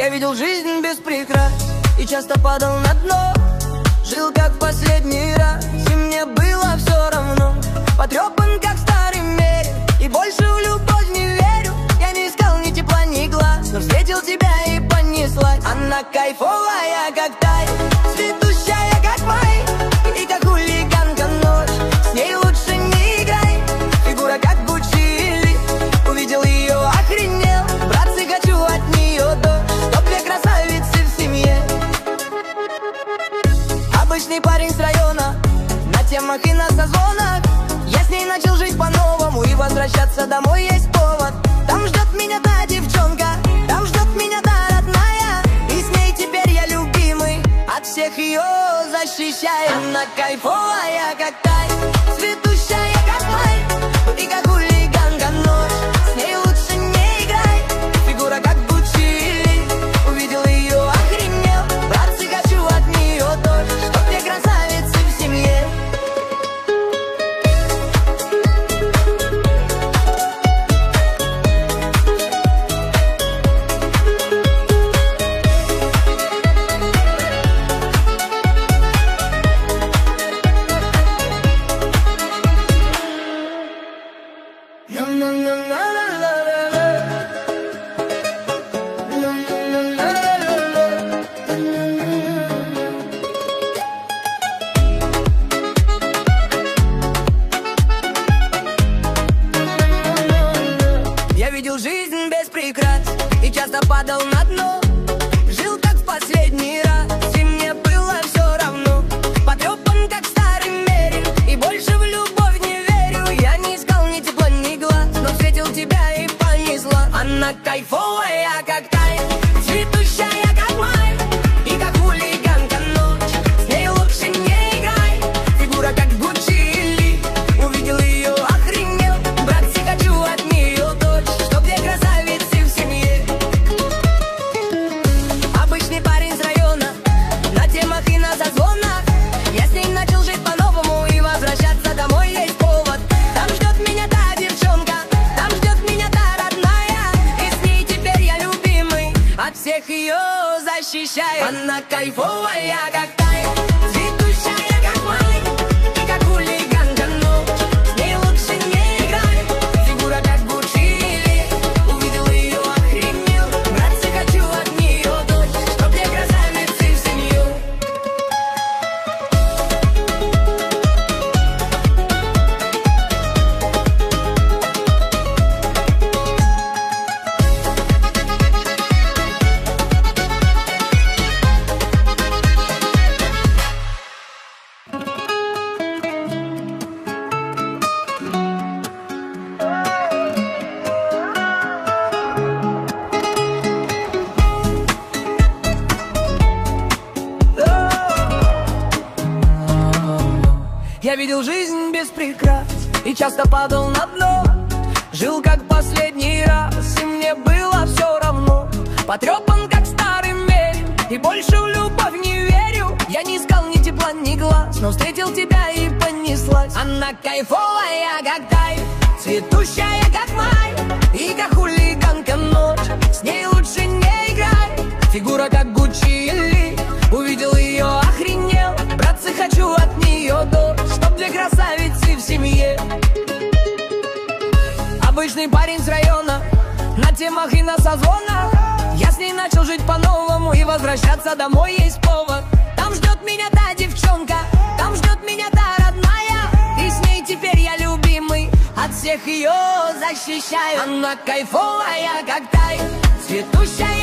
Я видел жизнь без прикрас и часто падал на дно. Жил как в последний раз, и мне было все равно. Потрепан как старый мерин, и больше в любовь не верю. Я не искал ни тепла, ни глаз, но встретил тебя и понеслась. Она кайфовая, как тай, цветущая, как май, и как хулиганка ночь. С ней лучше не играй, фигура как Гуччи. Увидел ее, охренел, братцы, хочу от нее дождь, чтоб две красавицы в семье. Обычный парень с района, на темах и на созвонах. Я с ней начал жить по-новому, и возвращаться домой есть повод. Там ждет меня та девчонка, там ждет меня та родная, и с ней теперь я любимый, от всех ее защищаю. Она кайфовая, как тай, цветущая, как май, и как хулиганка ночь. С ней лучше не играй, фигура как Гуччи. Увидел ее, охренел, братцы, хочу от нее дождь, чтоб две красавицы в семье. Я видел жизнь без прикрас и часто падал на дно. Жил как в последний раз, и мне было все равно. Потрепан как старый мерин, и больше в любовь не верю. Я не искал ни тепла, ни глаз, но встретил тебя и понесла. Она кайфовая, как тай, цветущая, как май, и как хулиганка ночь. С ней лучше не играй, фигура как Гуччи. Увидел ее, охренел, братцы, хочу от нее дочь, чтоб две красавицы в семье. Обычный парень с района, на темах и на созвонах. Я с ней начал жить по-новому, и возвращаться домой есть повод. Там ждет меня та девчонка, там ждет меня та родная, и с ней теперь я любимый, от всех ее защищаю. Она кайфовая, как тай, цветущая, как май, и как хулиганка ночь. С ней лучше не играй, фигура как Гуччи. Увидел ее, охренел, братцы, хочу от нее дочь, чтоб две красавицы в семью. Я видел жизнь без прикрас и часто падал на дно. Жил как последний раз, и мне было все равно. Потрепан как старый мерин, и больше в любовь не верю. Я не искал ни тепла, ни глаз, но встретил тебя и понеслась. Она кайфовая, как тай, цветущая, как май, и как хулиганка ночь. С ней лучше не играй, фигура как Гуччи. Увидел ее, охренел, братцы, хочу от нее дождь, чтоб две красавицы в семье. Обычный парень с района, на темах и на созвонах. Я с ней начал жить по-новому, и возвращаться домой есть повод. Там ждет меня та девчонка, там ждет меня та родная, и с ней теперь я любимый, от всех ее защищаю. Она кайфовая, как тай, цветущая,